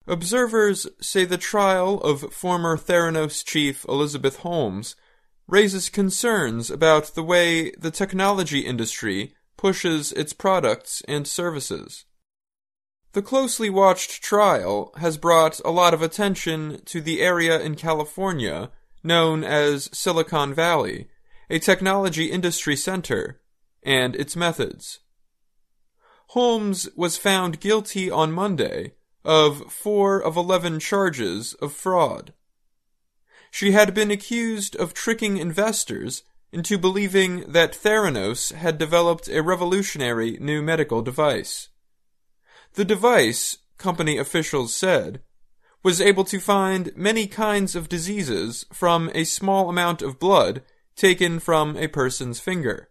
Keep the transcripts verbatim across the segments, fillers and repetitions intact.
Observers say the trial of former Theranos chief Elizabeth Holmes raises concerns about the way the technology industry pushes its products and services. The closely watched trial has brought a lot of attention to the area in California known as Silicon Valley, a technology industry center, and its methods. Holmes was found guilty on Monday of four of eleven charges of fraud. She had been accused of tricking investors into believing that Theranos had developed a revolutionary new medical device. The device, company officials said, was able to find many kinds of diseases from a small amount of blood taken from a person's finger.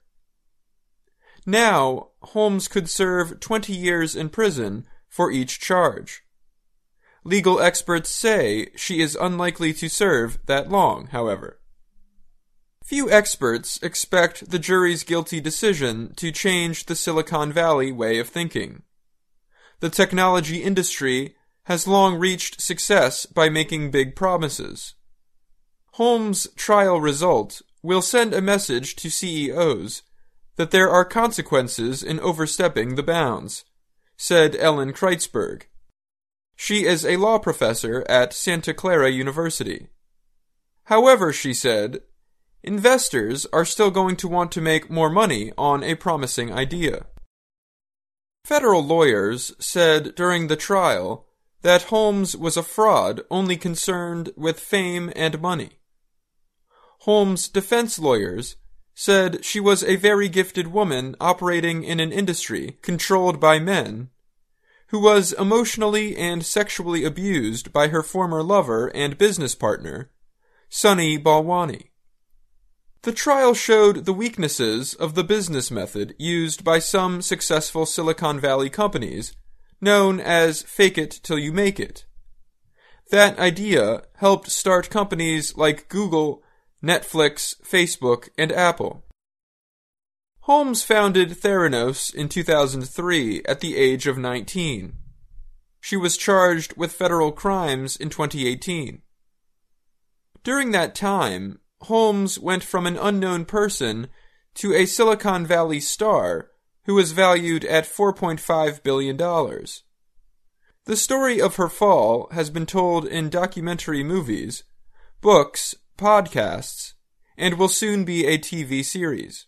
Now, Holmes could serve twenty years in prison for each charge. Legal experts say she is unlikely to serve that long, however. Few experts expect the jury's guilty decision to change the Silicon Valley way of thinking. The technology industry has long reached success by making big promises. Holmes' trial result will send a message to C E Os that there are consequences in overstepping the bounds, said Ellen Kreitzberg. She is a law professor at Santa Clara University. However, she said, investors are still going to want to make more money on a promising idea. Federal lawyers said during the trial that Holmes was a fraud only concerned with fame and money. Holmes' defense lawyers said she was a very gifted woman operating in an industry controlled by men, who was emotionally and sexually abused by her former lover and business partner, Sunny Balwani. The trial showed the weaknesses of the business method used by some successful Silicon Valley companies, known as fake it till you make it. That idea helped start companies like Google, Netflix, Facebook, and Apple. Holmes founded Theranos in two thousand three at the age of nineteen. She was charged with federal crimes in twenty eighteen. During that time, Holmes went from an unknown person to a Silicon Valley star who was valued at four point five billion dollars. The story of her fall has been told in documentary movies, books, podcasts, and will soon be a T V series.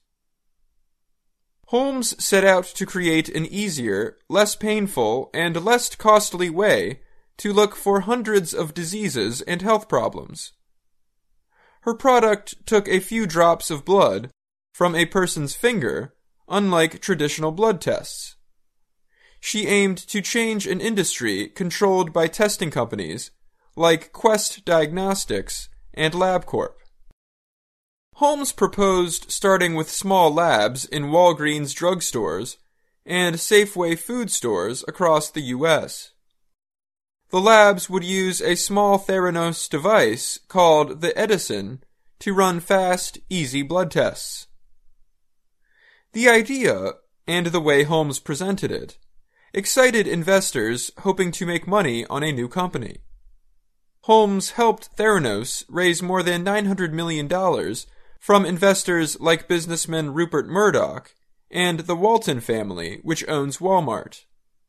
Holmes set out to create an easier, less painful, and less costly way to look for hundreds of diseases and health problems. Her product took a few drops of blood from a person's finger, unlike traditional blood tests. She aimed to change an industry controlled by testing companies like Quest Diagnostics and LabCorp. Holmes proposed starting with small labs in Walgreens drugstores and Safeway food stores across the U S. The labs would use a small Theranos device called the Edison to run fast, easy blood tests. The idea, and the way Holmes presented it, excited investors hoping to make money on a new company. Holmes helped Theranos raise more than nine hundred million dollars from investors like businessman Rupert Murdoch and the Walton family, which owns Walmart.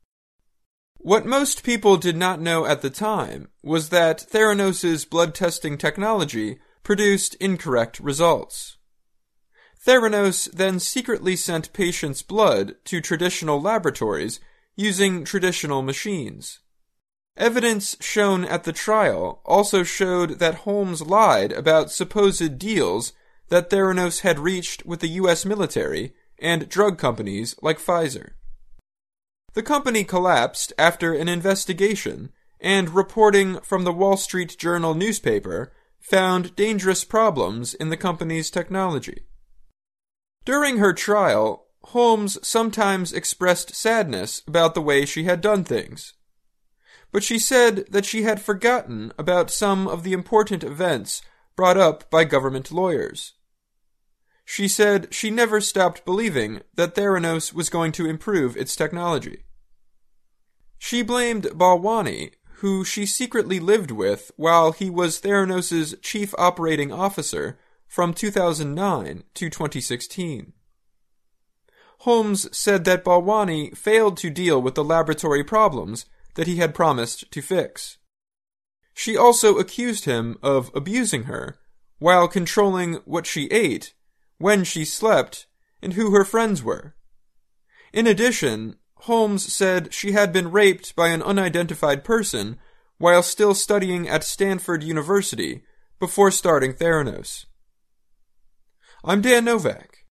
What most people did not know at the time was that Theranos' blood testing technology produced incorrect results. Theranos then secretly sent patients' blood to traditional laboratories using traditional machines. Evidence shown at the trial also showed that Holmes lied about supposed deals that Theranos had reached with the U S military and drug companies like Pfizer. The company collapsed after an investigation, and reporting from the Wall Street Journal newspaper found dangerous problems in the company's technology. During her trial, Holmes sometimes expressed sadness about the way she had done things. But she said that she had forgotten about some of the important events brought up by government lawyers. She said she never stopped believing that Theranos was going to improve its technology. She blamed Balwani, who she secretly lived with while he was Theranos' chief operating officer from two thousand nine to twenty sixteen. Holmes said that Balwani failed to deal with the laboratory problems that he had promised to fix. She also accused him of abusing her while controlling what she ate, when she slept, and who her friends were. In addition, Holmes said she had been raped by an unidentified person while still studying at Stanford University before starting Theranos. I'm Dan Novak,